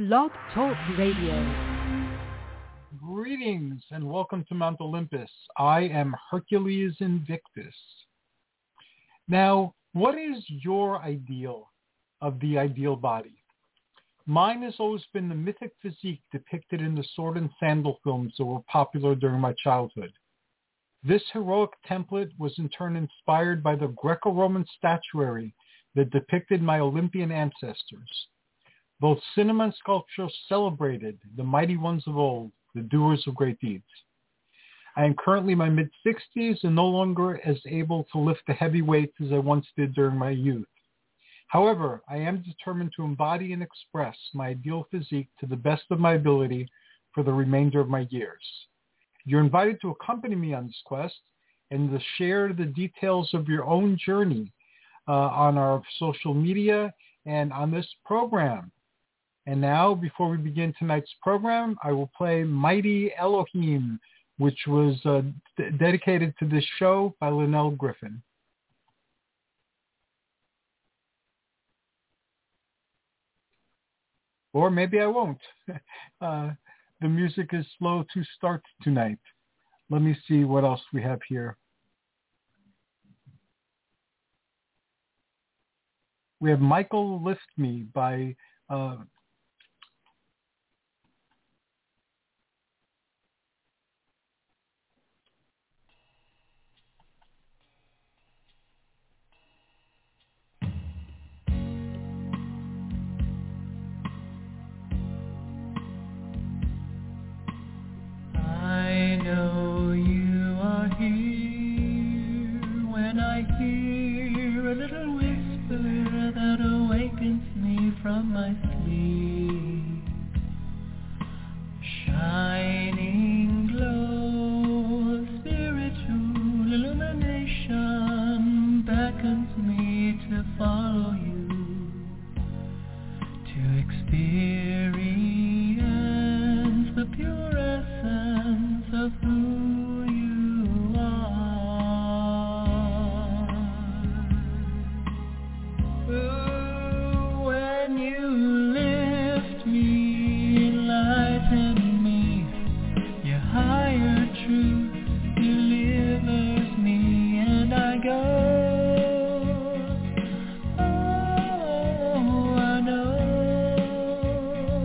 Blog Talk Radio. Greetings and welcome to Mount Olympus. I am Hercules Invictus. Now, what is your ideal of the ideal body? Mine has always been the mythic physique depicted in the sword and sandal films that were popular during my childhood. This heroic template was in turn inspired by the Greco-Roman statuary that depicted my Olympian ancestors. Both cinema and sculpture celebrated the mighty ones of old, the doers of great deeds. I am currently in my mid-60s and no longer as able to lift the heavy weights as I once did during my youth. However, I am determined to embody and express my ideal physique to the best of my ability for the remainder of my years. You're invited to accompany me on this quest and to share the details of your own journey on our social media and on this program. And now, before we begin tonight's program, I will play Mighty Elohim, which was dedicated to this show by Linnell Griffin. Or maybe I won't. The music is slow to start tonight. Let me see what else we have here. We have Michael Lift Me by I know you are here when I hear a little whisper that awakens me from my sleep. Shining glow of spiritual illumination beckons me to follow you, to experience the pure essence of who you are. Ooh, when you lift me, enlighten me, your higher truth delivers me, and I go. Oh, I know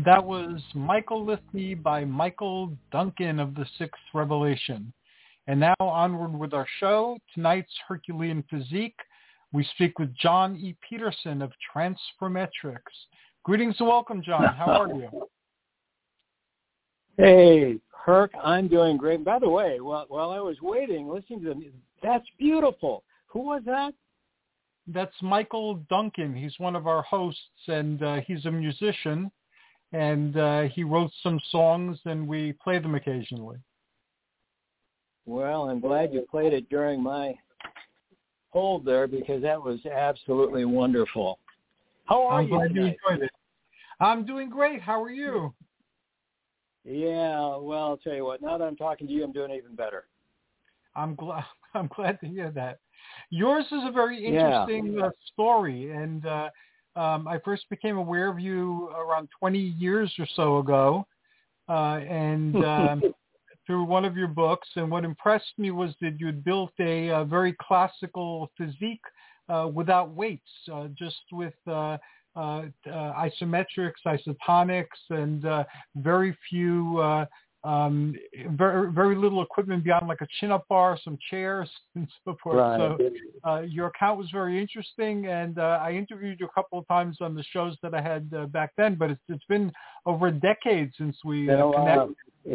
That was Michael Lift Me by Michael Duncan of the Sixth Revelation. And now onward with our show. Tonight's Herculean Physique. We speak with John E. Peterson of Transformetrics. Greetings and welcome, John. How are you? Hey, Herc, I'm doing great. By the way, while I was waiting, listening to them, that's beautiful. Who was that? That's Michael Duncan. He's one of our hosts, and he's a musician. And he wrote some songs, and we play them occasionally. Well, I'm glad you played it during my hold there because that was absolutely wonderful. How are you tonight? I'm glad you enjoyed it. I'm doing great. How are you? Yeah, well, I'll tell you what. Now that I'm talking to you, I'm doing even better. I'm glad to hear that. Yours is a very interesting story, and I first became aware of you around 20 years or so ago, and through one of your books. And what impressed me was that you had built a very classical physique without weights, just with isometrics, isotonics, and very few, very little equipment beyond like a chin-up bar, some chairs, and so forth. Right. So your account was very interesting, and I interviewed you a couple of times on the shows that I had back then, but it's been over a decade since we connected.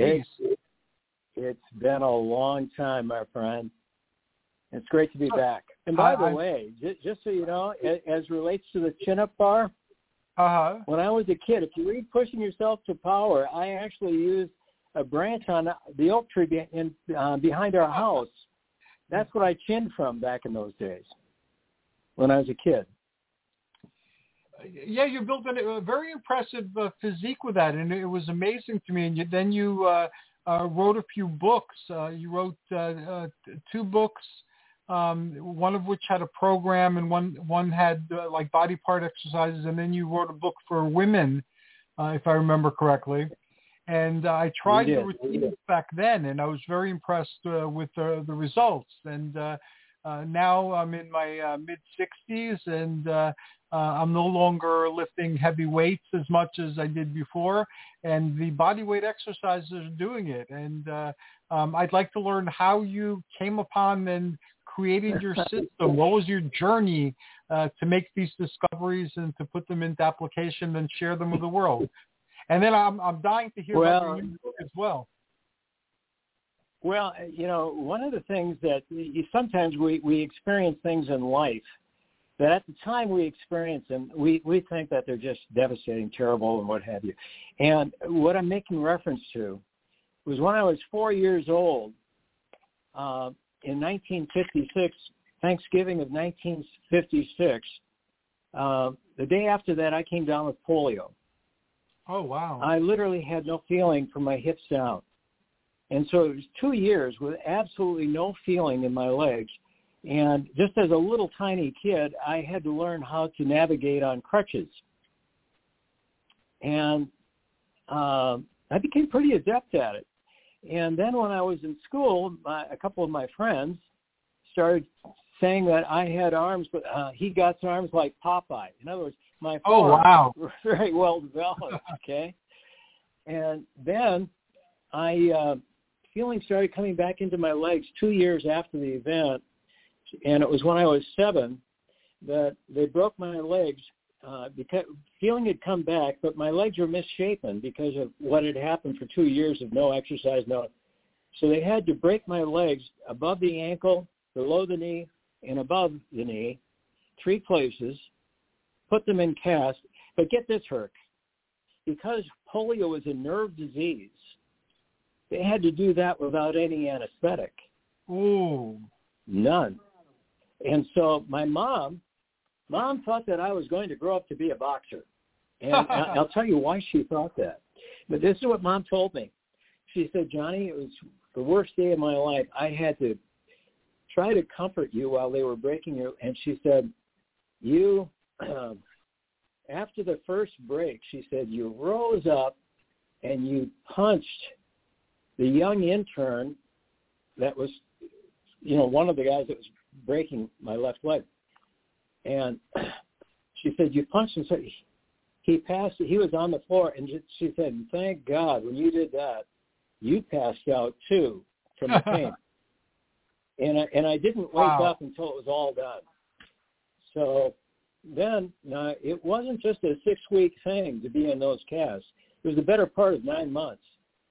It's been a long time, my friend. It's great to be back. And by the way, just so you know, as relates to the chin-up bar, when I was a kid, if you read Pushing Yourself to Power, I actually used a branch on the oak tree behind our house. That's what I chinned from back in those days when I was a kid. Yeah, you built a very impressive physique with that, and it was amazing to me. And then you wrote a few books. You wrote 2 books, one of which had a program, and one had like body part exercises. And then you wrote a book for women, if I remember correctly. And I tried the routines back then, and I was very impressed with the results. And now I'm in my mid-60s, and I'm no longer lifting heavy weights as much as I did before. And the body weight exercises are doing it. And I'd like to learn how you came upon and created your system. What was your journey to make these discoveries and to put them into application and share them with the world? And then I'm dying to hear about your new book as well. Well, you know, one of the things that sometimes we experience things in life that at the time we experience them, we think that they're just devastating, terrible, and what have you. And what I'm making reference to was when I was 4 years old in 1956, Thanksgiving of 1956, the day after that I came down with polio. Oh, wow. I literally had no feeling from my hips down. And so it was 2 years with absolutely no feeling in my legs. And just as a little tiny kid, I had to learn how to navigate on crutches. And I became pretty adept at it. And then when I was in school, a couple of my friends started saying that I had arms, but he got arms like Popeye. In other words, my forearms were very well developed, okay? And then feeling started coming back into my legs 2 years after the event, and it was when I was 7 that they broke my legs because feeling had come back, but my legs were misshapen because of what had happened for 2 years of no exercise. So they had to break my legs above the ankle, below the knee, and above the knee, 3 places, put them in cast. But get this, Herc, because polio is a nerve disease, they had to do that without any anesthetic. Ooh. None. And so my mom thought that I was going to grow up to be a boxer. And I'll tell you why she thought that. But this is what Mom told me. She said, Johnny, it was the worst day of my life. I had to try to comfort you while they were breaking you. And she said, you, after the first break, she said, you rose up and you punched the young intern that was, one of the guys that was breaking my left leg. And she said, you punched him. So he passed. He was on the floor, and she said, "Thank God, when you did that, you passed out too from the pain." and I didn't wake up until it was all done. So then it wasn't just a 6-week thing to be in those casts. It was the better part of 9 months.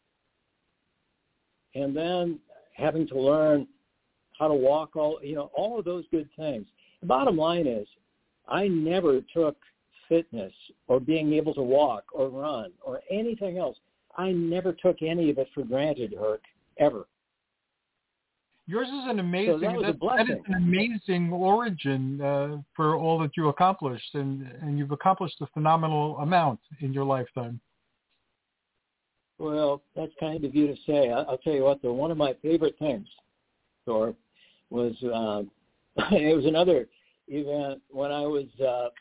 And then having to learn how to walk, all of those good things. The bottom line is I never took fitness or being able to walk or run or anything else. I never took any of it for granted, Herc, ever. Yours is an amazing, so that was a blessing. That is an amazing origin for all that you accomplished, and you've accomplished a phenomenal amount in your lifetime. Well, that's kind of you to say. I'll tell you what, though, one of my favorite things, Thor, was it was another event when I was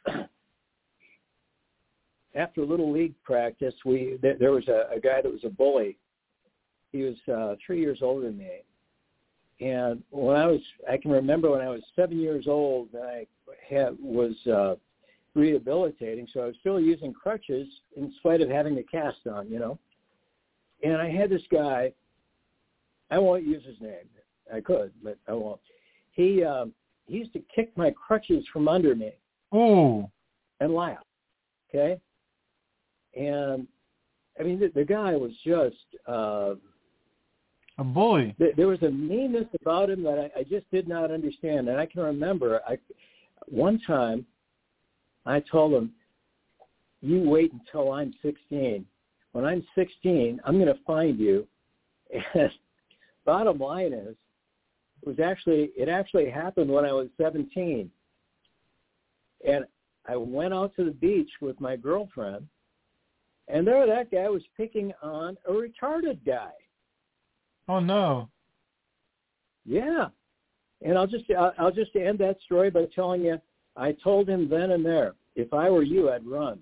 after Little League practice. There was a guy that was a bully. He was 3 years older than me. And I can remember when I was 7 years old, I was rehabilitating, so I was still using crutches in spite of having the cast on, And I had this guy, I won't use his name. I could, but I won't. He used to kick my crutches from under me. Ooh. And laugh, okay? And, I mean, the guy was just... a bully. There was a meanness about him that I just did not understand. And I can remember one time I told him, "You wait until I'm 16. When I'm 16, I'm going to find you." And bottom line is, it actually happened when I was 17. And I went out to the beach with my girlfriend, and there that guy was picking on a retarded guy. Oh no! Yeah, and I'll just end that story by telling you, I told him then and there, if I were you, I'd run.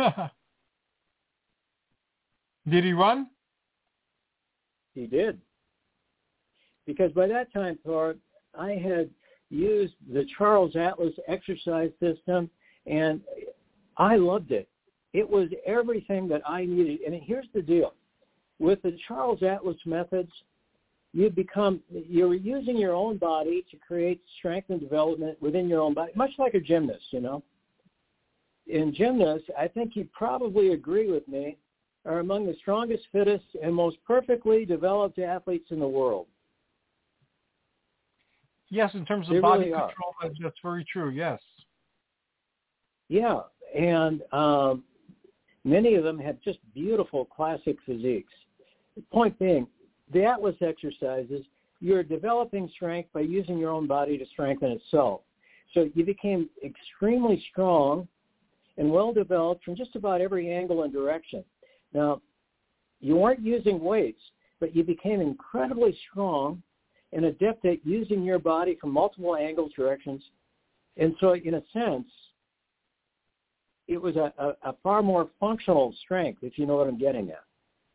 Did he run? He did, because by that time, Thor, I had used the Charles Atlas exercise system, and I loved it. It was everything that I needed. And here's the deal: with the Charles Atlas methods, you're using your own body to create strength and development within your own body, much like a gymnast, In gymnasts, I think you'd probably agree with me, are among the strongest, fittest, and most perfectly developed athletes in the world. Yes, in terms of They body really control, that's very true, yes. Yeah, and many of them have just beautiful classic physiques. The point being, the Atlas exercises, you're developing strength by using your own body to strengthen itself. So you became extremely strong and well-developed from just about every angle and direction. Now, you weren't using weights, but you became incredibly strong and adept at using your body from multiple angles, directions. And so, in a sense, it was a far more functional strength, if you know what I'm getting at.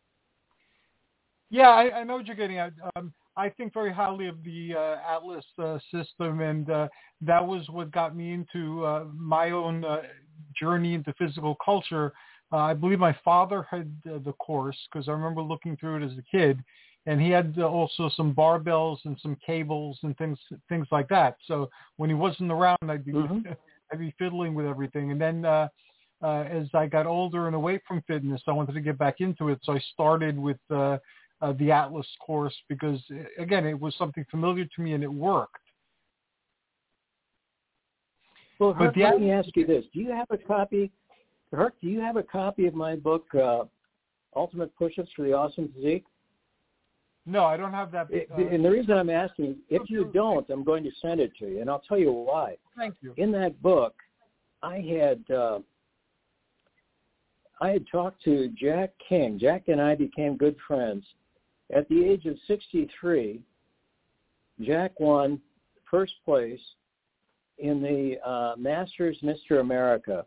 Yeah, I know what you're getting at. I think very highly of the Atlas system, and that was what got me into my own journey into physical culture. I believe my father had the course, because I remember looking through it as a kid, and he had also some barbells and some cables and things like that. So when he wasn't around, I'd be fiddling with everything. And then as I got older and away from fitness, I wanted to get back into it, so I started with the Atlas course because, again, it was something familiar to me and it worked. Well, Herc, let me ask you this. Do you have a copy, Herc, of my book, Ultimate Push-Ups for the Awesome Physique? No, I don't have that. And the reason I'm asking, if you don't, I'm going to send it to you, and I'll tell you why. Thank you. In that book, I had talked to Jack King. Jack and I became good friends. At the age of 63, Jack won first place in the Masters Mr. America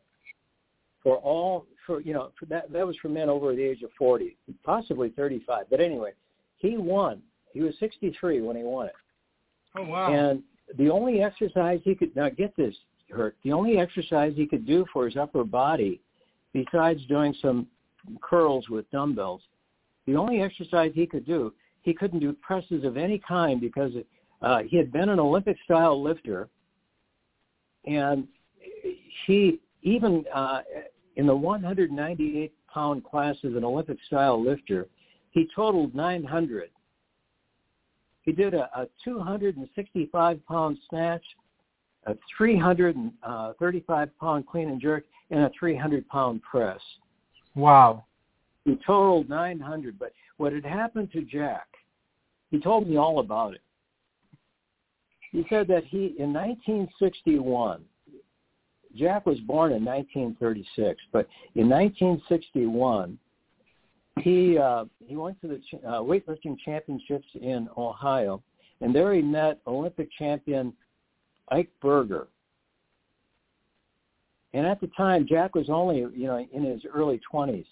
that was for men over the age of 40, possibly 35. But anyway, he won. He was 63 when he won it. Oh, wow. And the only exercise he could, now get this, Herc, the only exercise he could do for his upper body besides doing some curls with dumbbells, the only exercise he could do, he couldn't do presses of any kind because he had been an Olympic-style lifter, and he even in the 198-pound class as an Olympic-style lifter, he totaled 900. He did a 265-pound snatch, a 335-pound clean and jerk, and a 300-pound press. Wow. He totaled 900. But what had happened to Jack, he told me all about it. He said that in 1961, Jack was born in 1936, but in 1961, he went to the weightlifting championships in Ohio, and there he met Olympic champion Ike Berger. And at the time, Jack was only, in his early 20s,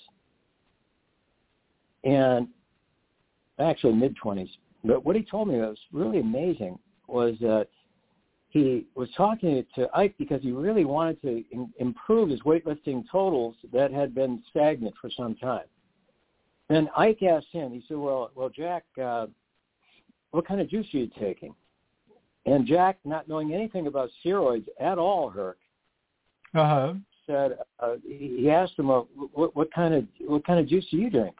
and actually mid-20s. But what he told me that was really amazing was that he was talking to Ike because he really wanted to improve his weightlifting totals that had been stagnant for some time. Then Ike asked him, he said, well, Jack, what kind of juice are you taking? And Jack, not knowing anything about steroids at all, Herc, said, he asked him, what kind of juice do you drink?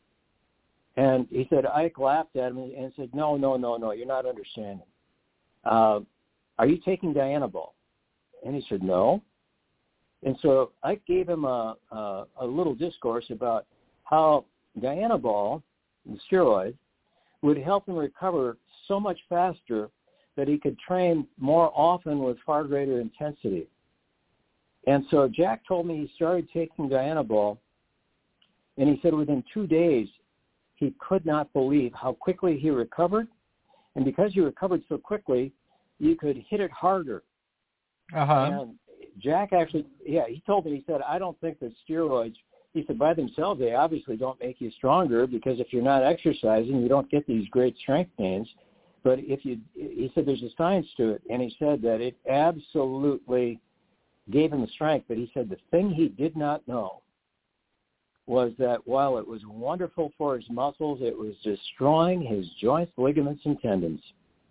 And he said, Ike laughed at him and said, no, you're not understanding. Are you taking Dianabol? And he said, no. And so Ike gave him a little discourse about how Dianabol, the steroid, would help him recover so much faster that he could train more often with far greater intensity. And so Jack told me he started taking Dianabol, and he said within 2 days he could not believe how quickly he recovered. And because he recovered so quickly, you could hit it harder. And Jack actually, he told me, he said, I don't think that steroids, he said, by themselves, they obviously don't make you stronger because if you're not exercising, you don't get these great strength gains. But he said there's a science to it. And he said that it absolutely gave him the strength. But he said the thing he did not know was that while it was wonderful for his muscles, it was destroying his joints, ligaments, and tendons.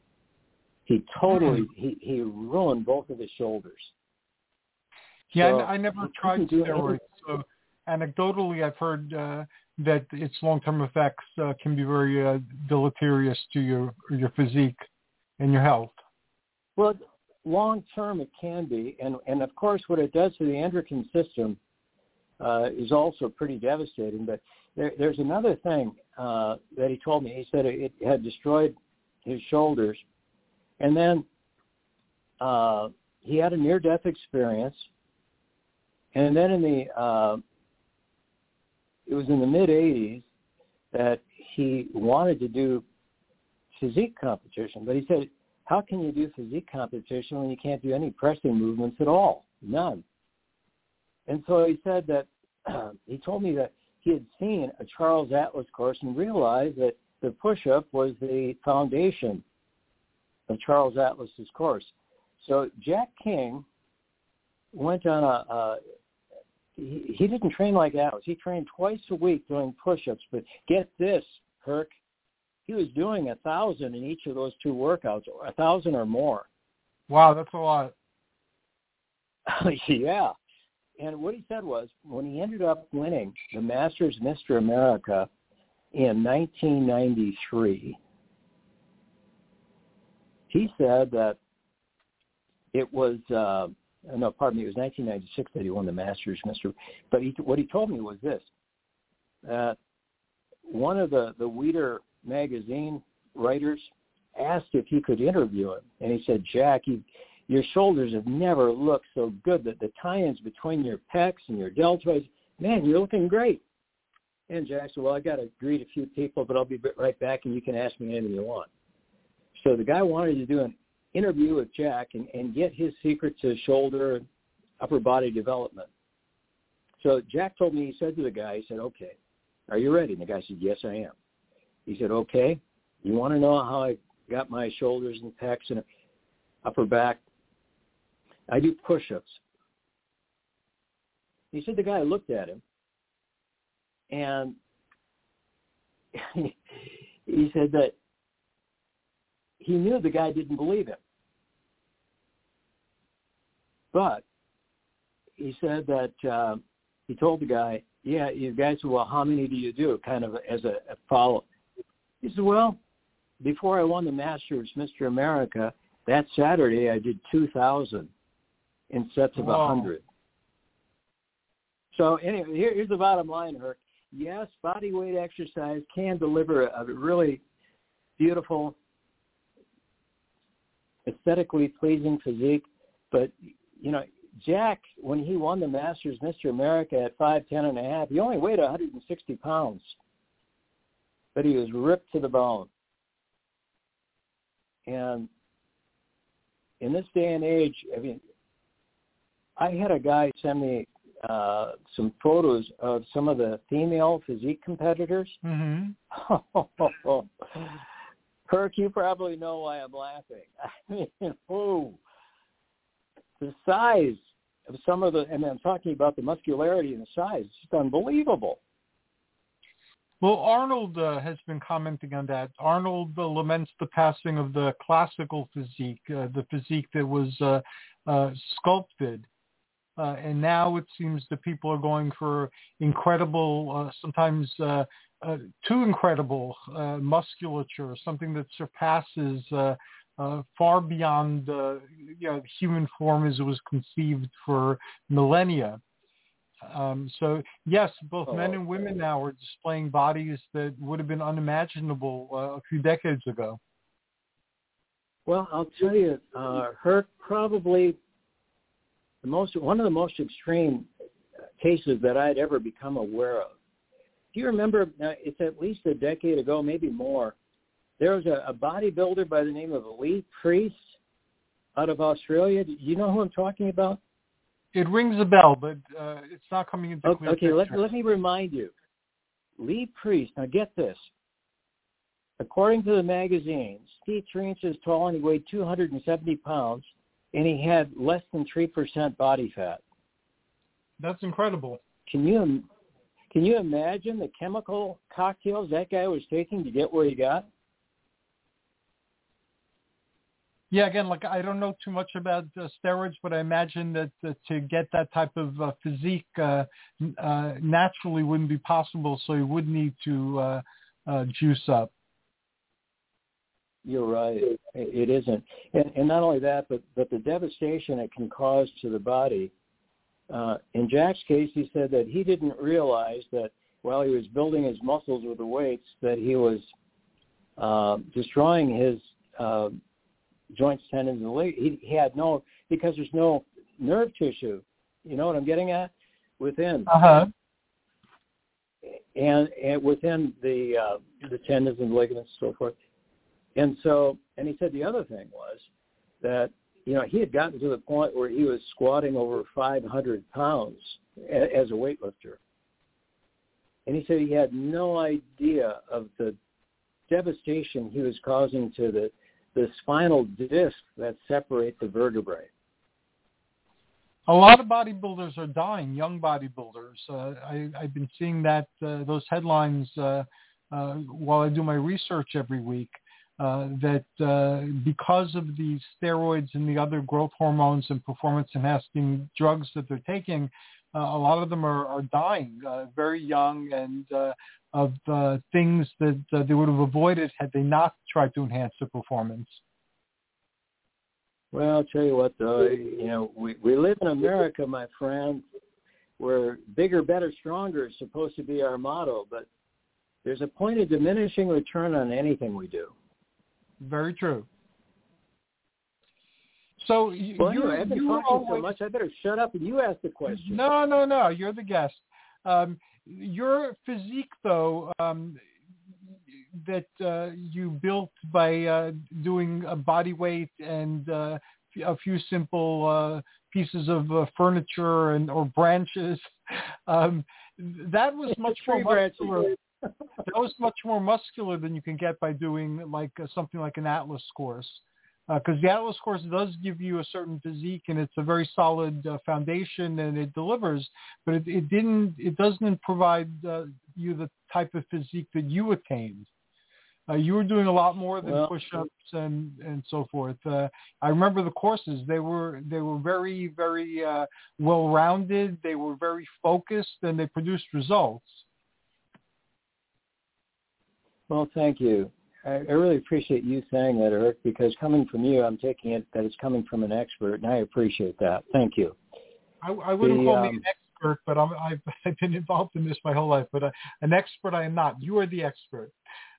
He totally, he ruined both of his shoulders. Yeah, So, I never tried steroids. So anecdotally, I've heard that its long-term effects can be very deleterious to your physique and your health. Well, long-term it can be. And of course, what it does to the endocrine system is also pretty devastating. But there's another thing that he told me. He said it had destroyed his shoulders. And then he had a near-death experience. And then it was in the mid-'80s that he wanted to do physique competition. But he said, how can you do physique competition when you can't do any pressing movements at all? None. And so he said that he told me that he had seen a Charles Atlas course and realized that the push-up was the foundation of Charles Atlas's course. So Jack King went on he didn't train like Atlas. He trained twice a week doing push-ups. But get this, Herc, he was doing 1,000 in each of those two workouts, 1,000 or more. Wow, that's a lot. Yeah. And what he said was when he ended up winning the Masters Mr. America in 1993, he said that it was, it was 1996 that he won the Masters Mr. But what he told me was this, that one of the Weider magazine writers asked if he could interview him. And he said, Jack, your shoulders have never looked so good, that the tie-ins between your pecs and your deltoids, man, you're looking great. And Jack said, well, I got to greet a few people, but I'll be right back and you can ask me anything you want. So the guy wanted to do an interview with Jack and get his secret to shoulder and upper body development. So Jack told me, he said to the guy, he said, okay, are you ready? And the guy said, yes, I am. He said, okay, you want to know how I got my shoulders and pecs and upper back? I do push-ups. He said the guy looked at him, and he said that he knew the guy didn't believe him. But he said that he told the guy, yeah, you guys said, well, how many do you do? Kind of as a follow. He said, well, before I won the Masters Mr. America, that Saturday I did 2,000 in sets of 100. So anyway, here's the bottom line, Herc. Yes, body weight exercise can deliver a really beautiful, aesthetically pleasing physique, but, you know, Jack, when he won the Masters Mr. America at 5'10 and a half, he only weighed 160 pounds, but he was ripped to the bone. And in this day and age, I mean, I had a guy send me some photos of some of the female physique competitors. Mm-hmm. Kirk, you probably know why I'm laughing. I mean, the size of some of the, and I'm talking about the muscularity and the size, it's just unbelievable. Well, Arnold has been commenting on that. Arnold laments the passing of the classical physique, the physique that was sculpted. And now it seems that people are going for incredible, sometimes too incredible musculature, something that surpasses far beyond the human form as it was conceived for millennia. So yes, both men and women now are displaying bodies that would have been unimaginable a few decades ago. Well, I'll tell you, Herc, probably one of the most extreme cases that I'd ever become aware of. Do you remember, it's at least a decade ago, maybe more, there was a bodybuilder by the name of Lee Priest out of Australia. Do you know who I'm talking about? It rings a bell, but it's not coming into clear Okay, picture. let me remind you. Lee Priest, now get this. According to the magazine, Steve 3 inches tall and he weighed 270 pounds, and he had less than 3% body fat. That's incredible. Can you imagine the chemical cocktails that guy was taking to get where he got? Yeah, again, like I don't know too much about steroids, but I imagine that to get that type of physique naturally wouldn't be possible, so you would need to juice up. You're right. It isn't. And not only that, but the devastation it can cause to the body. In Jack's case, he said that he didn't realize that while he was building his muscles with the weights, that he was destroying his joints, tendons, and ligaments. He had no, because there's no nerve tissue. You know what I'm getting at? Within. Uh-huh. And within the tendons and ligaments and so forth. And he said the other thing was that, you know, he had gotten to the point where he was squatting over 500 pounds as a weightlifter. And he said he had no idea of the devastation he was causing to the spinal disc that separate the vertebrae. A lot of bodybuilders are dying, young bodybuilders. I've been seeing that those headlines while I do my research every week. That because of the steroids and the other growth hormones and performance-enhancing drugs that they're taking, a lot of them are dying very young and of things that they would have avoided had they not tried to enhance their performance. Well, I'll tell you what, though, you know, we live in America, my friend, where bigger, better, stronger is supposed to be our motto, but there's a point of diminishing return on anything we do. Very true. So I've been talking so much, I better shut up and you ask the question. No. You're the guest. Your physique, though, that you built by doing a body weight and a few simple pieces of furniture or branches, that was much more muscular. That was much more muscular than you can get by doing like something like an Atlas course. because the Atlas course does give you a certain physique, and it's a very solid foundation, and it delivers. But it doesn't provide you the type of physique that you attained. You were doing a lot more than push-ups and so forth. I remember the courses; they were very, very well-rounded. They were very focused, and they produced results. Well, thank you. I really appreciate you saying that, Eric, because coming from you, I'm taking it that it's coming from an expert, and I appreciate that. Thank you. I wouldn't call me an expert, but I've been involved in this my whole life. But an expert I am not. You are the expert.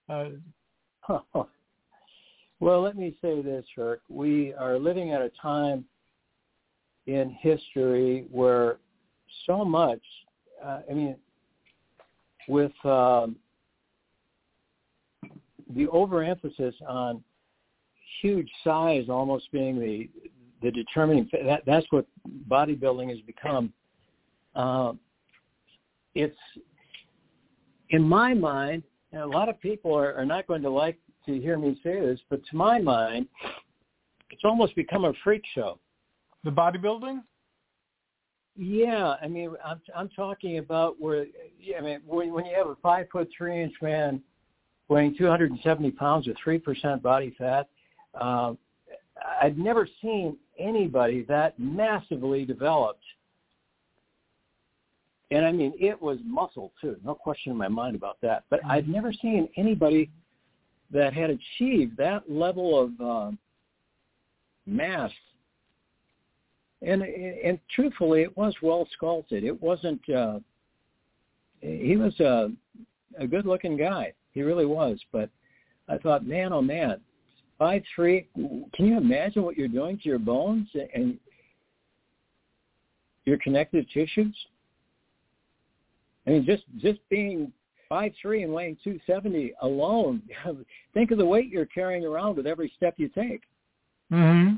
Well, let me say this, Herc. We are living at a time in history where so much, with the overemphasis on huge size almost being the determining, that's what bodybuilding has become. It's, in my mind, and a lot of people are not going to like to hear me say this, but to my mind, it's almost become a freak show. The bodybuilding? Yeah, I'm talking about when you have a 5'3" man weighing 270 pounds with 3% body fat, I've never seen anybody that massively developed. And it was muscle too, no question in my mind about that. But I've never seen anybody that had achieved that level of mass. And truthfully, it was well sculpted. It wasn't. He was a good-looking guy. He really was. But I thought, man, oh man, 5'3". Can you imagine what you're doing to your bones and your connective tissues? Just being 5'3" and weighing 270 alone, think of the weight you're carrying around with every step you take. Mm-hmm.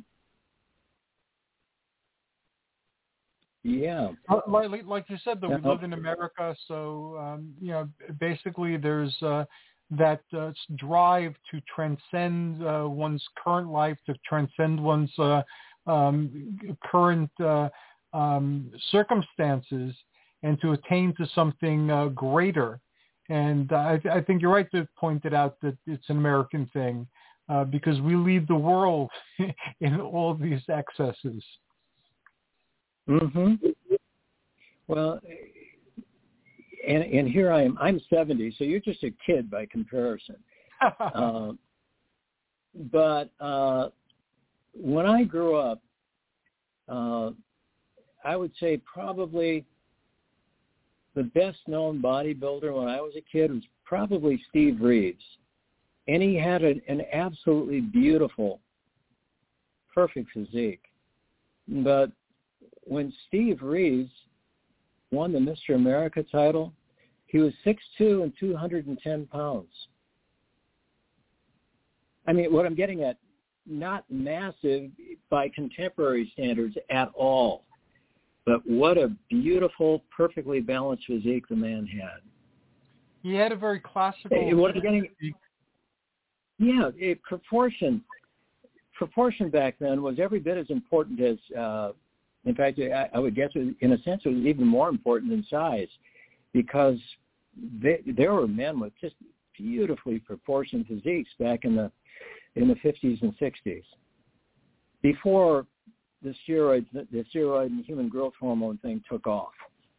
Yeah. Like you said, we live in America, so, basically there's that drive to transcend one's current life, to transcend one's current circumstances, and to attain to something greater. And I think you're right to point it out that it's an American thing, because we lead the world in all these excesses. Mm-hmm. Well, and here I am. I'm 70, so you're just a kid by comparison. But when I grew up, I would say probably the best-known bodybuilder when I was a kid was probably Steve Reeves. And he had an absolutely beautiful, perfect physique. But when Steve Reeves won the Mr. America title, he was 6'2" and 210 pounds. What I'm getting at, not massive by contemporary standards at all. But what a beautiful, perfectly balanced physique the man had. He had a very classical physique. Yeah, proportion back then was every bit as important as, in fact, I would guess in a sense it was even more important than size, because there were men with just beautifully proportioned physiques back in the 50s and 60s, before the steroid and human growth hormone thing took off.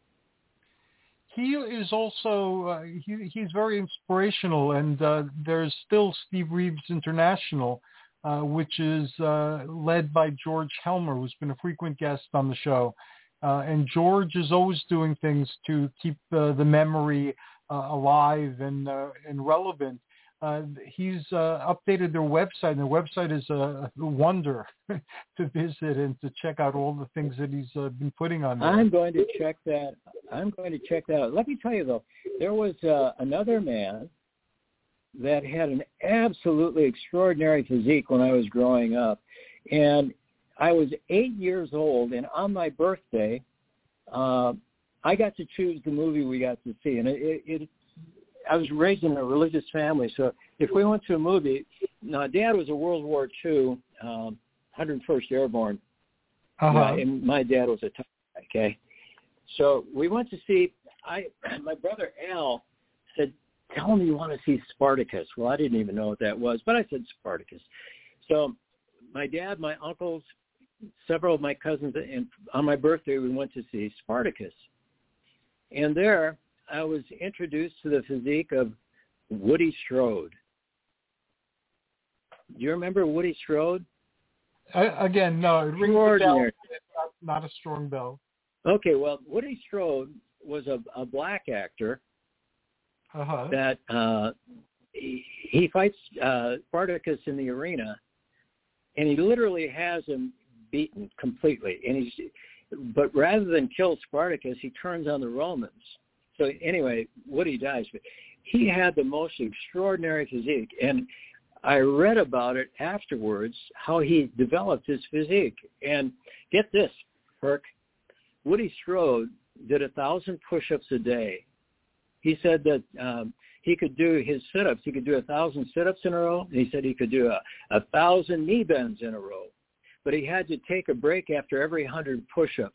He is also, he's very inspirational, and there's still Steve Reeves International, which is led by George Helmer, who's been a frequent guest on the show. And George is always doing things to keep the memory alive and relevant. He's updated their website, and their website is a wonder to visit and to check out all the things that he's been putting on there. I'm going to check that out. Let me tell you, though, there was another man that had an absolutely extraordinary physique when I was growing up. And I was 8 years old, and on my birthday, I got to choose the movie we got to see. And I was raised in a religious family, so if we went to a movie, no, Dad was a World War II 101st Airborne. Uh-huh. Right, and my dad was a tough guy, okay? So we went to see, my brother Al said, tell him you want to see Spartacus. Well, I didn't even know what that was, but I said Spartacus. So my dad, my uncles, several of my cousins, and on my birthday we went to see Spartacus. And there I was introduced to the physique of Woody Strode. Do you remember Woody Strode? Again, no, it rings a bell. It's not a strong bell. Okay, well, Woody Strode was a black actor that he fights Spartacus in the arena, and he literally has him beaten completely. But rather than kill Spartacus, he turns on the Romans. So anyway, Woody dies, but he had the most extraordinary physique, and I read about it afterwards, how he developed his physique. And get this, Herc, Woody Strode did 1,000 push-ups a day. He said that he could do his sit-ups. He could do 1,000 sit-ups in a row, and he said he could do 1,000 knee bends in a row. But he had to take a break after every 100 push-ups.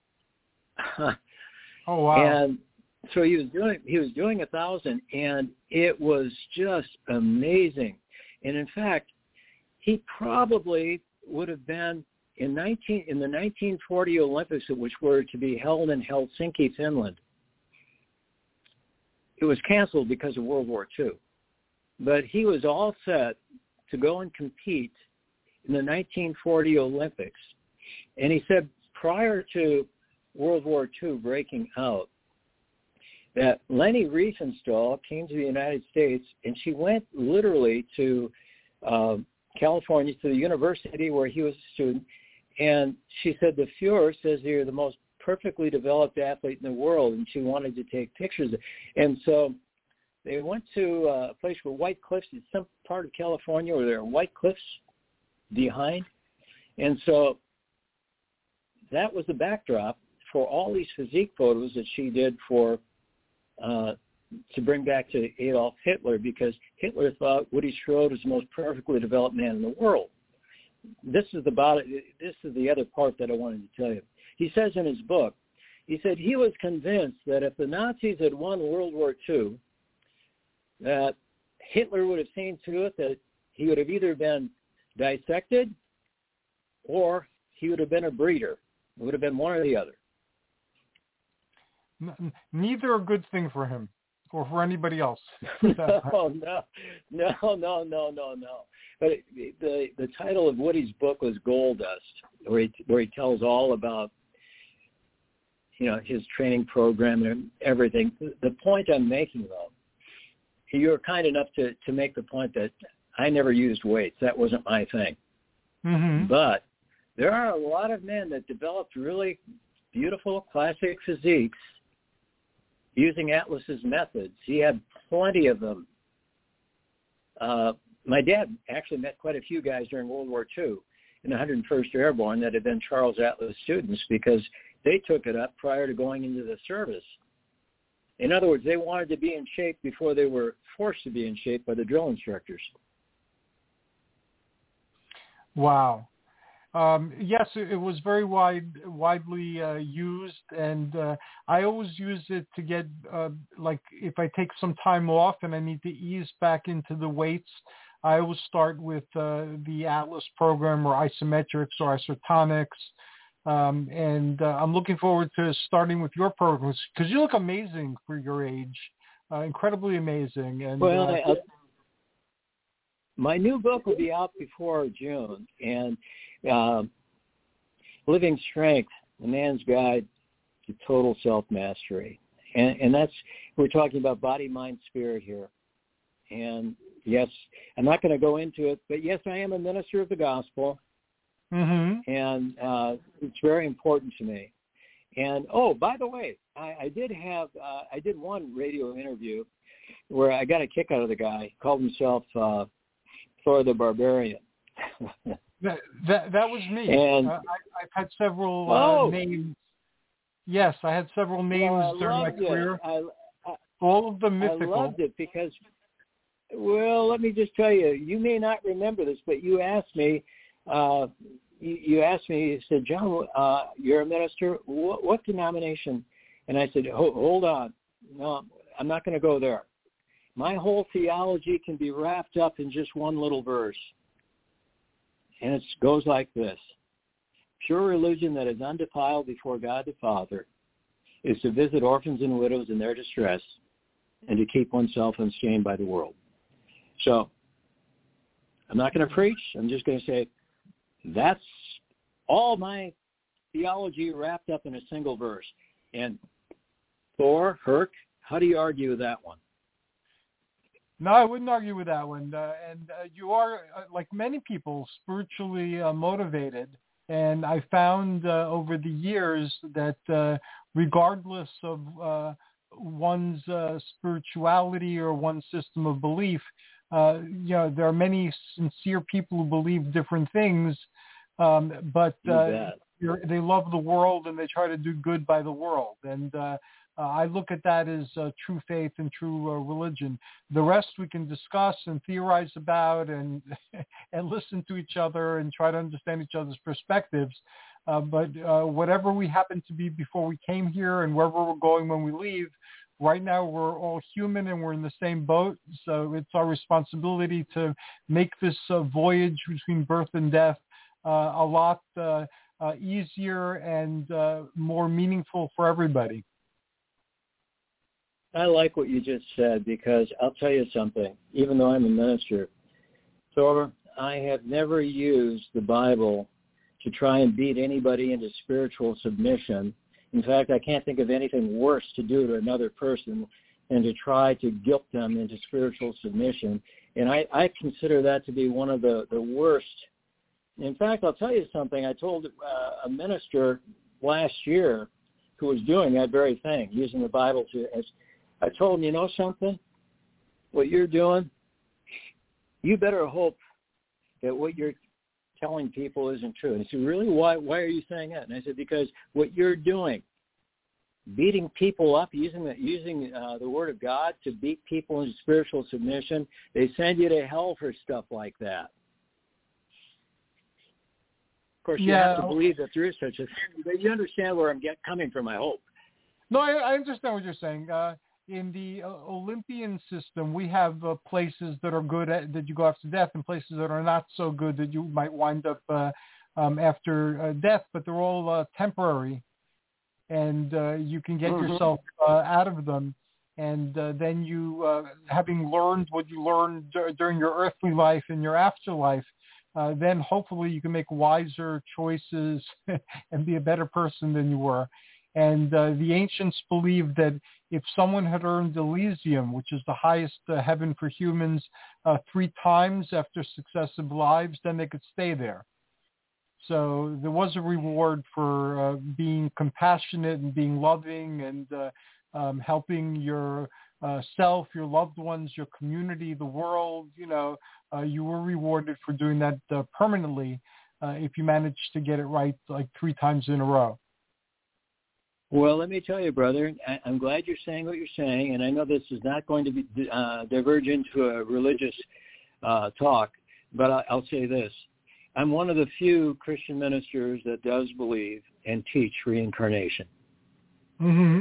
Oh, wow. And so he was doing 1,000, and it was just amazing. And in fact, he probably would have been in the 1940 Olympics, which were to be held in Helsinki, Finland. It was canceled because of World War II. But he was all set to go and compete in the 1940 Olympics. And he said prior to World War II breaking out, that Leni Riefenstahl came to the United States, and she went literally to California, to the university where he was a student, and she said, the Fuhrer says you're the most perfectly developed athlete in the world, and she wanted to take pictures. And so they went to a place where White Cliffs, it's some part of California where there are White Cliffs behind. And so that was the backdrop for all these physique photos that she did for to bring back to Adolf Hitler, because Hitler thought Woody Strode was the most perfectly developed man in the world. This is the other part that I wanted to tell you. He says in his book, he said he was convinced that if the Nazis had won World War II, that Hitler would have seen to it that he would have either been dissected or he would have been a breeder. It would have been one or the other. Neither a good thing for him or for anybody else. No. But the title of Woody's book was Gold Dust, where he tells all about, his training program and everything. The point I'm making, though, you were kind enough to make the point that I never used weights. That wasn't my thing. Mm-hmm. But there are a lot of men that developed really beautiful classic physiques using Atlas's methods. He had plenty of them. My dad actually met quite a few guys during World War II in the 101st Airborne that had been Charles Atlas students, because they took it up prior to going into the service. In other words, they wanted to be in shape before they were forced to be in shape by the drill instructors. Wow. Yes, it was very widely used, and I always use it to get, if I take some time off and I need to ease back into the weights, I always start with the Atlas program or isometrics or isotonics, and I'm looking forward to starting with your programs, because you look amazing for your age, incredibly amazing. And my new book will be out before June, and Living Strength, The Man's Guide to Total Self-Mastery. And that's, we're talking about body, mind, spirit here. And yes, I'm not going to go into it, but yes, I am a minister of the gospel. Mm-hmm. And it's very important to me. And, oh, by the way, I did one radio interview where I got a kick out of the guy. He called himself Thor the Barbarian. That was me. And I've had several names. Yes, I had several names during my career. All of them mythical. I loved it because Well, let me just tell you, you may not remember this, but you asked me, you said, John, you're a minister. What denomination? And I said, hold on. No, I'm not going to go there. My whole theology can be wrapped up in just one little verse. And it goes like this. Pure religion that is undefiled before God the Father is to visit orphans and widows in their distress and to keep oneself unstained by the world. So I'm not going to preach. I'm just going to say that's all my theology wrapped up in a single verse. And Thor, Herc, how do you argue with that one? No, I wouldn't argue with that one. You are, like many people, spiritually motivated. And I found over the years that regardless of one's spirituality or one's system of belief, there are many sincere people who believe different things, but they love the world and they try to do good by the world. And I look at that as true faith and true religion. The rest we can discuss and theorize about and and listen to each other and try to understand each other's perspectives. But whatever we happen to be before we came here and wherever we're going when we leave, right now we're all human and we're in the same boat. So it's our responsibility to make this voyage between birth and death a lot easier and more meaningful for everybody. I like what you just said because I'll tell you something. Even though I'm a minister, Thor, I have never used the Bible to try and beat anybody into spiritual submission. In fact, I can't think of anything worse to do to another person than to try to guilt them into spiritual submission. And I consider that to be one of the worst. In fact, I'll tell you something. I told a minister last year who was doing that very thing, using the Bible I told him, you know something? What you're doing, you better hope that what you're telling people isn't true. And he said, really? Why are you saying that? And I said, because what you're doing, beating people up, using the Word of God to beat people into spiritual submission, they send you to hell for stuff like that. Of course, you have to believe that there is such a thing. But you understand where I'm coming from, I hope. No, I understand what you're saying. In the Olympian system, we have places that are good that you go after death and places that are not so good that you might wind up after death, but they're all temporary. And you can get yourself out of them. And then you, having learned what you learned during your earthly life and your afterlife, then hopefully you can make wiser choices and be a better person than you were. And the ancients believed that if someone had earned Elysium, which is the highest heaven for humans, 3 times after successive lives, then they could stay there. So there was a reward for being compassionate and being loving and helping your self, your loved ones, your community, the world. You were rewarded for doing that permanently if you managed to get it right like 3 times in a row. Well, let me tell you, brother, I'm glad you're saying what you're saying, and I know this is not going to be diverge into a religious talk, but I'll say this. I'm one of the few Christian ministers that does believe and teach reincarnation. Mm-hmm.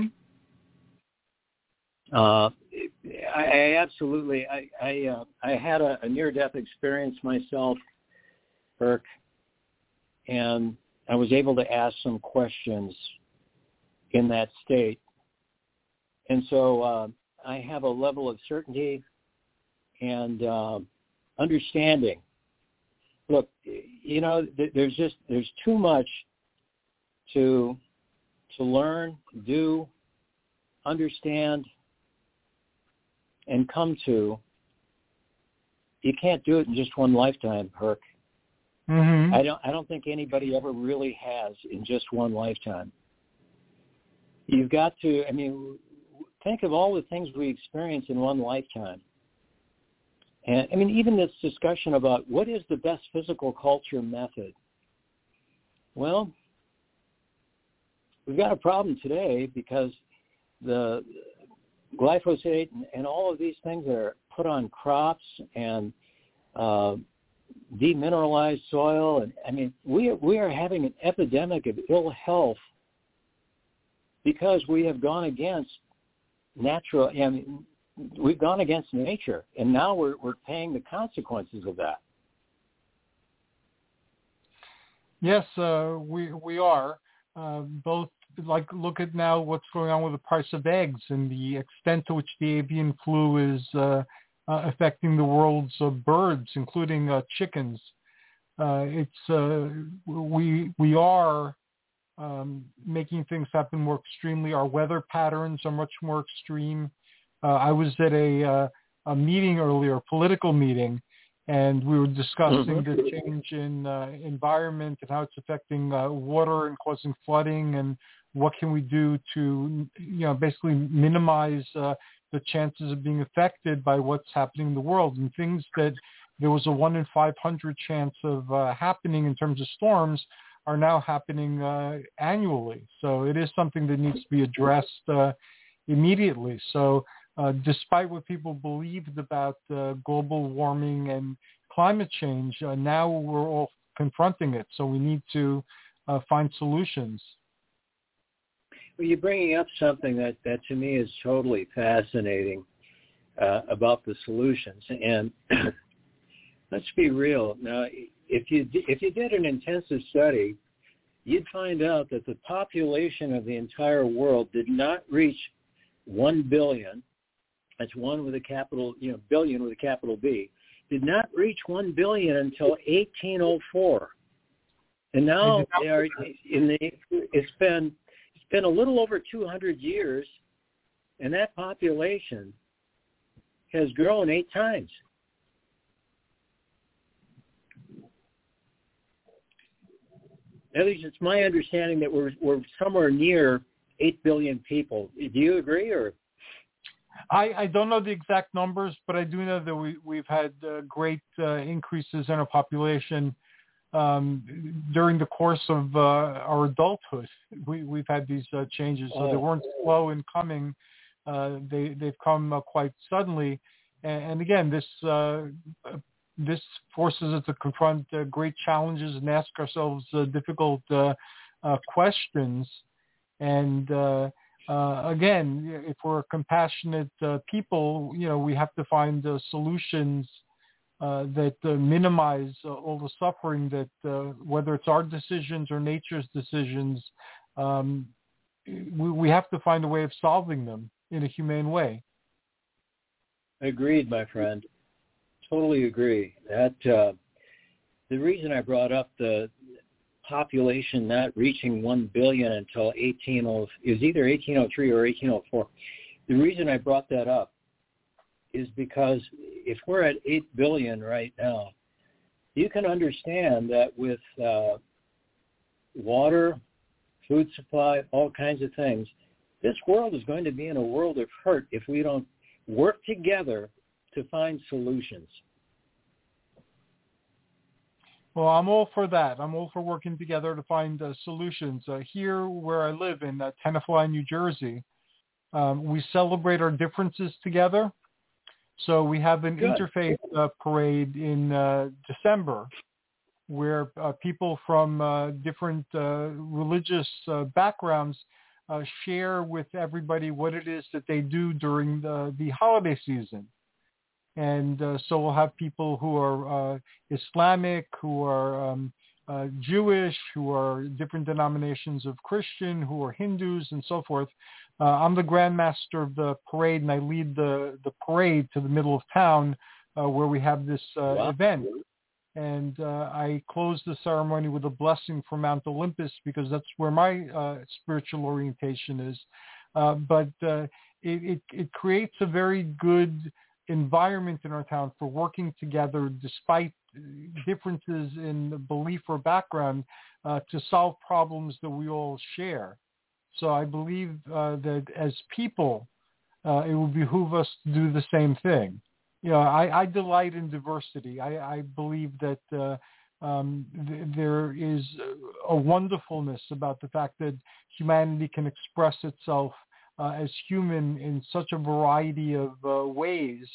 I absolutely, I had a near-death experience myself, Herc, and I was able to ask some questions in that state. And so I have a level of certainty and understanding. Look, there's too much to learn, do, understand, and come to. You can't do it in just one lifetime, Herc. Mm-hmm. I don't think anybody ever really has in just one lifetime. You've got to, think of all the things we experience in one lifetime. And, even this discussion about what is the best physical culture method. Well, we've got a problem today because the glyphosate and all of these things are put on crops and demineralized soil. And I mean, we are having an epidemic of ill health because we have gone against natural. I mean, we've gone against nature, and now we're paying the consequences of that. Yes, we are. Both, like, look at now what's going on with the price of eggs and the extent to which the avian flu is affecting the world's birds, including chickens. We are making things happen more extremely. Our weather patterns are much more extreme. I was at a meeting earlier, a political meeting, and we were discussing the change in environment and how it's affecting water and causing flooding, and what can we do to, basically minimize the chances of being affected by what's happening in the world. And things that there was a 1 in 500 chance of happening in terms of storms are now happening annually. So it is something that needs to be addressed immediately. So despite what people believed about global warming and climate change, now we're all confronting it. So we need to find solutions. Well, you're bringing up something that to me is totally fascinating about the solutions. And let's be real. Now, if you did an intensive study, you'd find out that the population of the entire world did not reach 1 billion. That's one with a capital, billion with a capital B. Did not reach 1 billion until 1804, and now they are it's been a little over 200 years, and that population has grown 8 times. At least it's my understanding that we're somewhere near 8 billion people. Do you agree, or? I don't know the exact numbers, but I do know that we've had great increases in our population during the course of our adulthood. We've had these changes, so they weren't slow in coming. They've come quite suddenly, and again, this forces us to confront great challenges and ask ourselves difficult questions. And again, if we're compassionate people, we have to find solutions that minimize all the suffering that, whether it's our decisions or nature's decisions, we have to find a way of solving them in a humane way. Agreed, my friend. Totally agree. That the reason I brought up the population not reaching 1 billion until either 1803 or 1804. The reason I brought that up is because if we're at 8 billion right now, you can understand that with water, food supply, all kinds of things, this world is going to be in a world of hurt if we don't work together to find solutions. Well, I'm all for that. I'm all for working together to find solutions. Here where I live in Tenafly, New Jersey, we celebrate our differences together. So we have an interfaith parade in December where people from different religious backgrounds share with everybody what it is that they do during the holiday season. And so we'll have people who are Islamic, who are Jewish, who are different denominations of Christian, who are Hindus, and so forth. I'm the Grand Master of the parade, and I lead the parade to the middle of town where we have this event. And I close the ceremony with a blessing from Mount Olympus because that's where my spiritual orientation is. But it creates a very good environment in our town for working together despite differences in belief or background to solve problems that we all share. So I believe that as people, it will behoove us to do the same thing. I delight in diversity. I believe that there is a wonderfulness about the fact that humanity can express itself as human in such a variety of ways.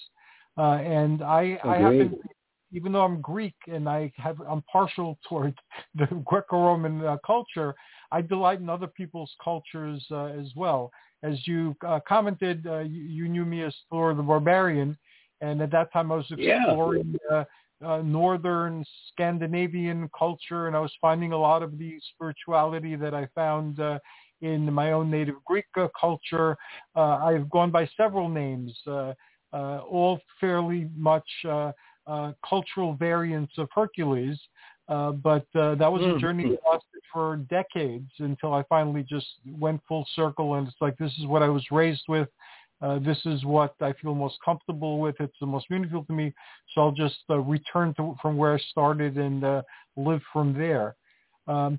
And I Agreed. happen, even though I'm Greek and I'm partial towards the Greco-Roman culture, I delight in other people's cultures as well. As you commented, you knew me as Thor the Barbarian, and at that time I was exploring northern Scandinavian culture, and I was finding a lot of the spirituality that I found in my own native Greek culture. I've gone by several names, all fairly much cultural variants of Hercules, but that was a journey that lasted for decades until I finally just went full circle, and it's like, this is what I was raised with. This is what I feel most comfortable with. It's the most meaningful to me, so I'll just return from where I started and live from there. I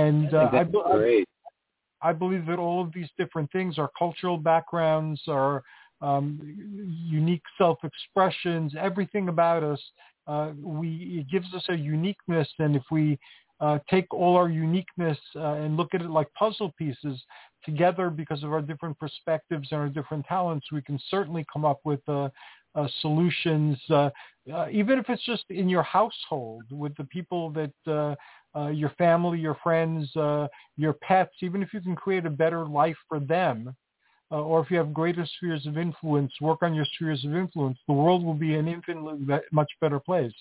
believe that all of these different things, our cultural backgrounds, our unique self-expressions, everything about us, it gives us a uniqueness. And if we take all our uniqueness and look at it like puzzle pieces together because of our different perspectives and our different talents, we can certainly come up with solutions, even if it's just in your household with the people that your family, your friends, your pets. Even if you can create a better life for them, or if you have greater spheres of influence, work on your spheres of influence, the world will be an infinitely much better place.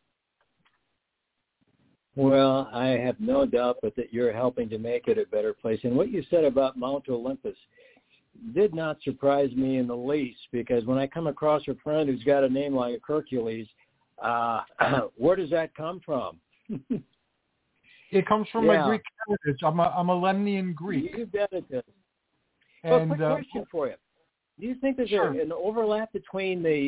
Well, I have no doubt but that you're helping to make it a better place. And what you said about Mount Olympus did not surprise me in the least, because when I come across a friend who's got a name like Hercules, where does that come from? It comes from my Greek heritage. I'm a Lemnian Greek. You bet it does. And, quick question for you. Do you think there's an overlap between the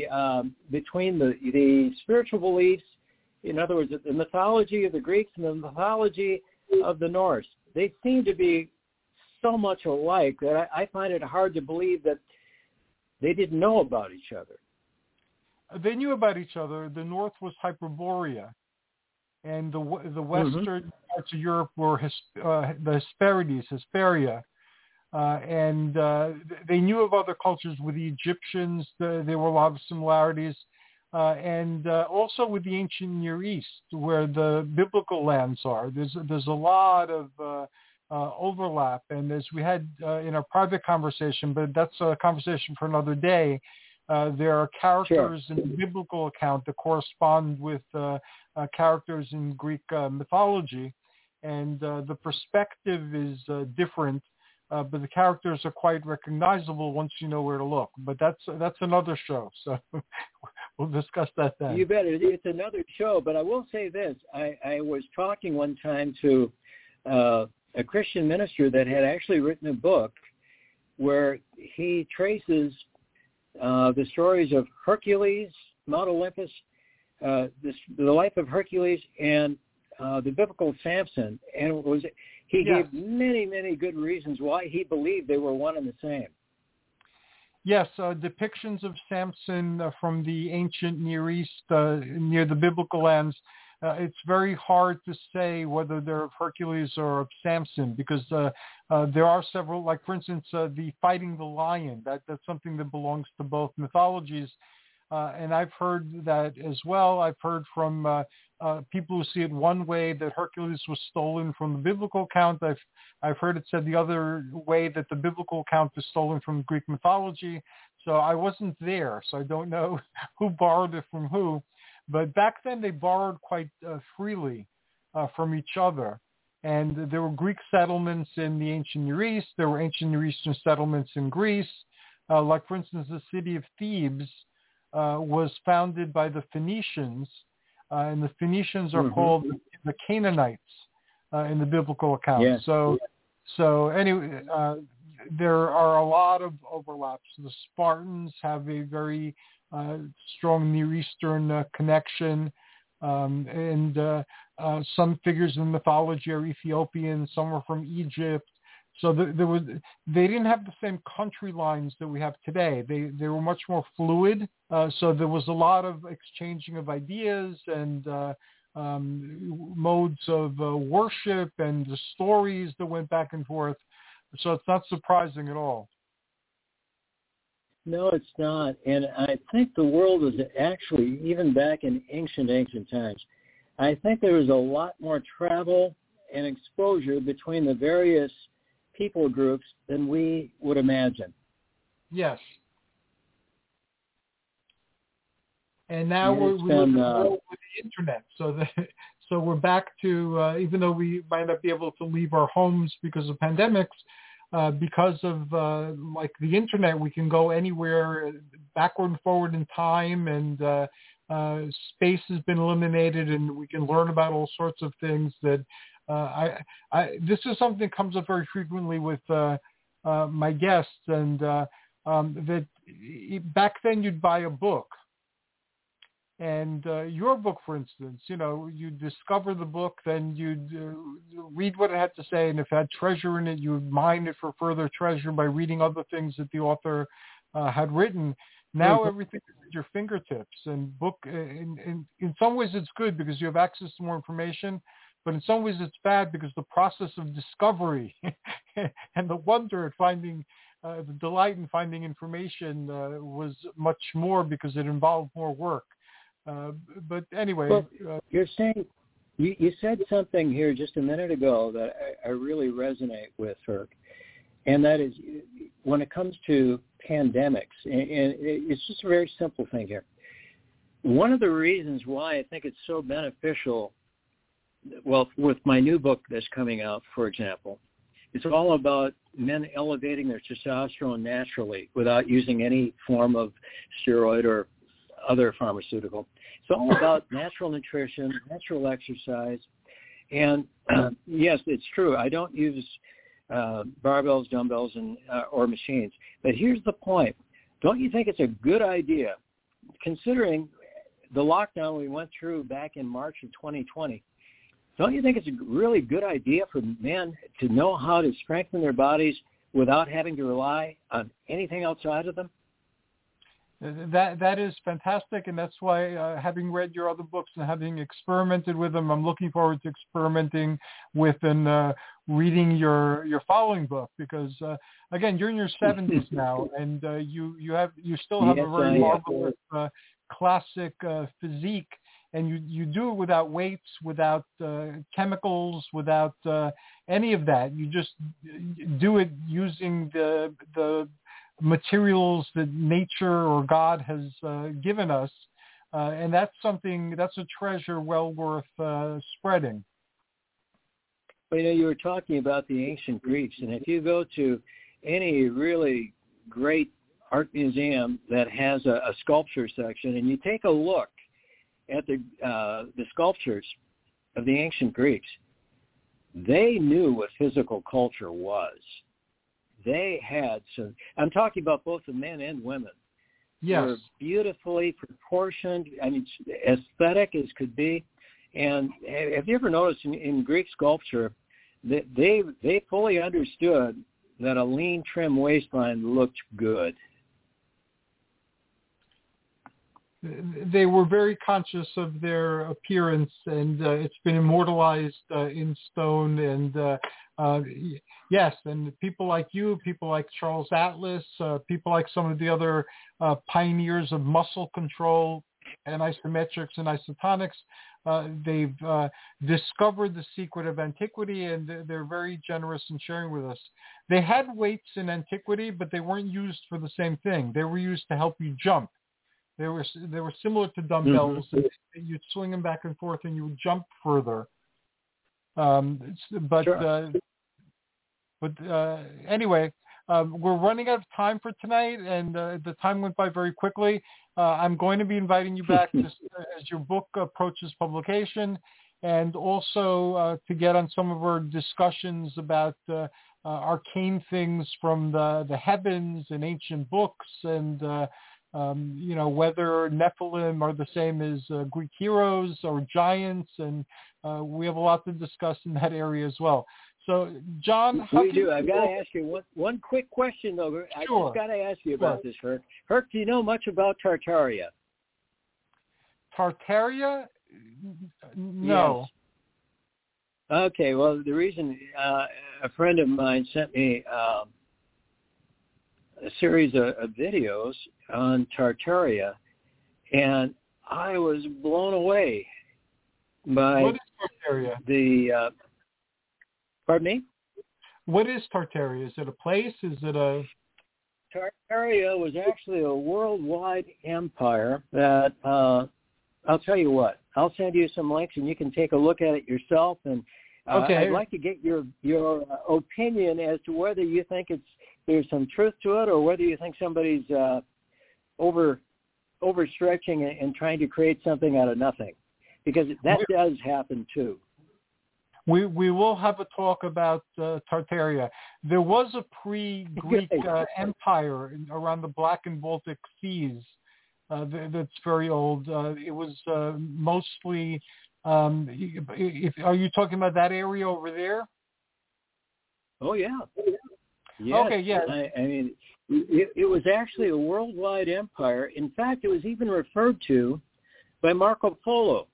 spiritual beliefs, in other words, the mythology of the Greeks and the mythology of the Norse? They seem to be so much alike that I find it hard to believe that they didn't know about each other. They knew about each other. The North was Hyperborea, and the western parts of Europe were the Hesperides, Hesperia. And they knew of other cultures with the Egyptians. There were a lot of similarities. And also with the ancient Near East, where the biblical lands are. There's a lot of overlap. And as we had in our private conversation, but that's a conversation for another day, there are characters in the biblical account that correspond with characters in Greek mythology. And the perspective is different. But the characters are quite recognizable once you know where to look. But that's another show, so we'll discuss that then. You bet. It's another show, but I will say this. I was talking one time to a Christian minister that had actually written a book where he traces the stories of Hercules, Mount Olympus, the life of Hercules, and the biblical Samson. And he gave many, many good reasons why he believed they were one and the same. Yes, depictions of Samson from the ancient Near East, near the biblical lands. It's very hard to say whether they're of Hercules or of Samson, because there are several, like for instance, the fighting the lion. That's something that belongs to both mythologies. And I've heard that as well. I've heard from people who see it one way, that Hercules was stolen from the biblical account. I've heard it said the other way, that the biblical account is stolen from Greek mythology. So I wasn't there, so I don't know who borrowed it from who. But back then they borrowed quite freely from each other. And there were Greek settlements in the ancient Near East. There were ancient Near Eastern settlements in Greece. Like, for instance, the city of Thebes was founded by the Phoenicians, and the Phoenicians are called the Canaanites in the biblical account. Yes. So anyway, there are a lot of overlaps. The Spartans have a very strong Near Eastern connection, and some figures in mythology are Ethiopian, some are from Egypt. So they didn't have the same country lines that we have today. They were much more fluid. So there was a lot of exchanging of ideas and modes of worship and the stories that went back and forth. So it's not surprising at all. No, it's not. And I think the world was actually, even back in ancient times, I think there was a lot more travel and exposure between the various people groups than we would imagine. Yes. And now we live in the world with the internet, so we're back to even though we might not be able to leave our homes because of pandemics, because of like the internet, we can go anywhere, backward and forward in time, and space has been eliminated, and we can learn about all sorts of things. That this is something that comes up very frequently with my guests, and that back then you'd buy a book. And your book, for instance, you discover the book, then you'd read what it had to say, and if it had treasure in it, you would mine it for further treasure by reading other things that the author had written. Now everything is at your fingertips, and book. In some ways, it's good because you have access to more information, but in some ways, it's bad because the process of discovery and the wonder at finding. The delight in finding information was much more because it involved more work. But anyway, well, you're saying you said something here just a minute ago that I really resonate with, Herc, and that is when it comes to pandemics, and it's just a very simple thing here. One of the reasons why I think it's so beneficial, well, with my new book that's coming out, for example, it's all about men elevating their testosterone naturally without using any form of steroid or other pharmaceutical. It's all about natural nutrition, natural exercise, and yes, it's true. I don't use barbells, dumbbells, and or machines. But here's the point: don't you think it's a good idea, considering the lockdown we went through back in March of 2020? Don't you think it's a really good idea for men to know how to strengthen their bodies without having to rely on anything outside of them? That is fantastic, and that's why, having read your other books and having experimented with them, I'm looking forward to experimenting with and reading your following book. Because again, you're in your 70s now, and you still have a very marvelous classic physique, and you do it without weights, without chemicals, without any of that. You just do it using the materials that nature or God has given us, and that's a treasure well worth spreading. Well, you were talking about the ancient Greeks, and if you go to any really great art museum that has a sculpture section, and you take a look at the sculptures of the ancient Greeks, they knew what physical culture was. They had some. I'm talking about both the men and women. Yes. They were beautifully proportioned. I mean, aesthetic as could be. And have you ever noticed in Greek sculpture that they fully understood that a lean, trim waistline looked good? They were very conscious of their appearance, and it's been immortalized in stone. And yes, and people like you, people like Charles Atlas, people like some of the other pioneers of muscle control and isometrics and isotonics, they've discovered the secret of antiquity, and they're very generous in sharing with us. They had weights in antiquity, but they weren't used for the same thing. They were used to help you jump. They were similar to dumbbells. Mm-hmm. You'd swing them back and forth, and you would jump further. Anyway, we're running out of time for tonight, and the time went by very quickly. I'm going to be inviting you back as your book approaches publication, and also to get on some of our discussions about arcane things from the heavens and ancient books, and whether Nephilim are the same as Greek heroes or giants, and we have a lot to discuss in that area as well. So, John, we do. I've got to ask you one quick question, though. Sure. I just got to ask you about this, Herc. Herc, do you know much about Tartaria? Tartaria? No. Yes. Okay. Well, the reason a friend of mine sent me a series of videos on Tartaria, and I was blown away by what is Tartaria? the. Pardon me? What is Tartaria? Is it a place? Is it a... Tartaria was actually a worldwide empire that, I'll tell you what, I'll send you some links and you can take a look at it yourself. And Okay. I'd like to get your opinion as to whether you think there's some truth to it or whether you think somebody's overstretching and trying to create something out of nothing. Because that does happen too. We will have a talk about Tartaria. There was a pre-Greek empire around the Black and Baltic Seas that's very old. It was mostly. Are you talking about that area over there? Oh yeah. Yes. Okay. Yeah. I mean, it was actually a worldwide empire. In fact, it was even referred to by Marco Polo.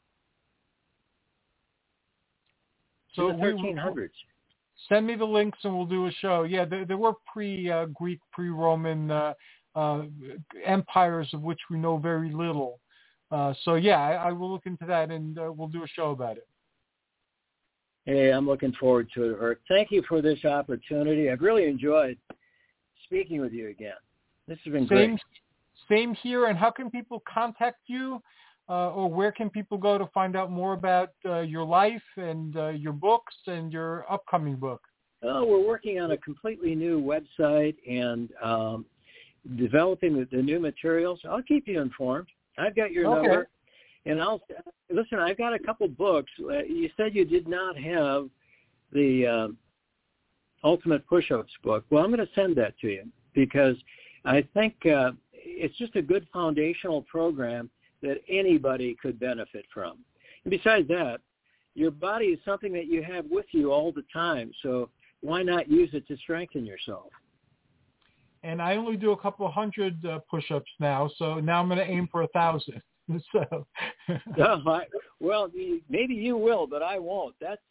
So in the 1300s. Send me the links and we'll do a show. Yeah, there were pre-Greek, pre-Roman empires of which we know very little. So yeah, I will look into that and we'll do a show about it. Hey, I'm looking forward to it, Herc. Thank you for this opportunity. I've really enjoyed speaking with you again. This has been great. Same here. And how can people contact you? Or where can people go to find out more about your life and your books and your upcoming book? Oh, we're working on a completely new website and developing the new materials. I'll keep you informed. I've got your number. And listen, I've got a couple books. You said you did not have the Ultimate Push-Ups book. Well, I'm going to send that to you because I think it's just a good foundational program that anybody could benefit from. And besides that, your body is something that you have with you all the time, so why not use it to strengthen yourself? And I only do a couple of hundred push-ups now, so now I'm going to aim for 1,000. So, well, maybe you will, but I won't. That's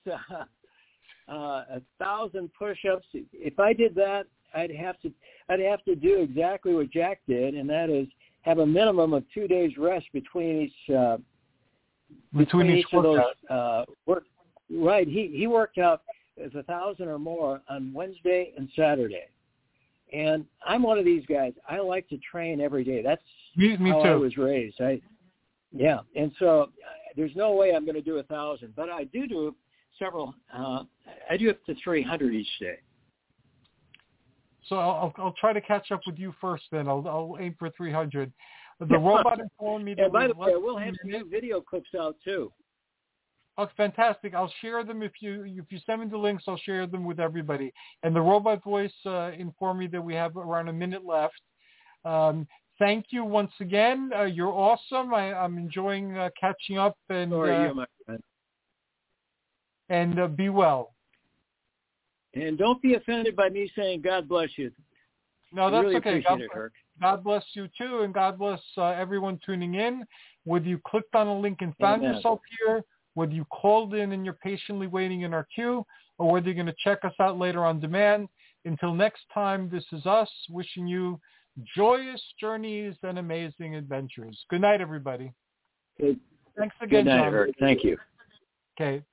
1,000 push-ups. If I did that, I'd have to do exactly what Jack did, and that is have a minimum of 2 days rest between each of those work. Right. He worked out as 1,000 or more on Wednesday and Saturday. And I'm one of these guys. I like to train every day. That's me how too. I was raised. And so there's no way I'm going to do 1,000, but I do several. I do up to 300 each day. So I'll try to catch up with you first. Then I'll aim for 300. The robot informed me that. And by the way, we'll have some new video clips out too. Oh, fantastic! I'll share them if you send me the links. I'll share them with everybody. And the robot voice informed me that we have around a minute left. Thank you once again. You're awesome. I'm enjoying catching up. And so are you, my friend. And be well. And don't be offended by me saying God bless you. No, that's really okay. Appreciate it, Herc. God bless you too, and God bless everyone tuning in. Whether you clicked on a link and found yourself here, whether you called in and you're patiently waiting in our queue, or whether you're going to check us out later on demand. Until next time, this is us wishing you joyous journeys and amazing adventures. Good night, everybody. Good. Thanks again, Good night, John. Herc. Thank you. Okay.